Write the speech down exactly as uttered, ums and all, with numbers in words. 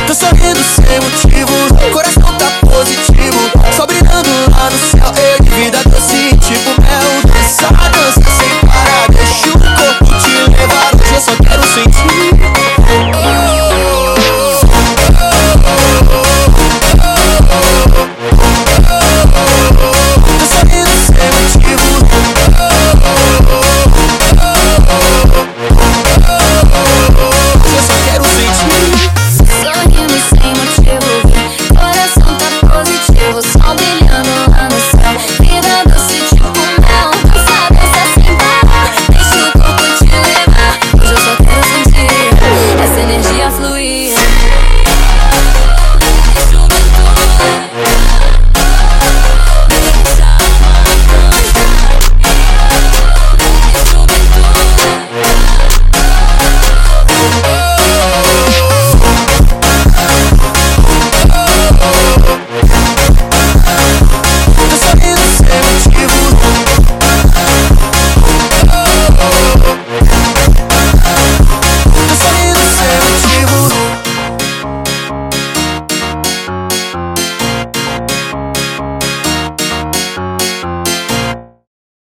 Tô sorrindo sem motivo, coração tá positivo, só brilhando lá no céu, eu de vida doce.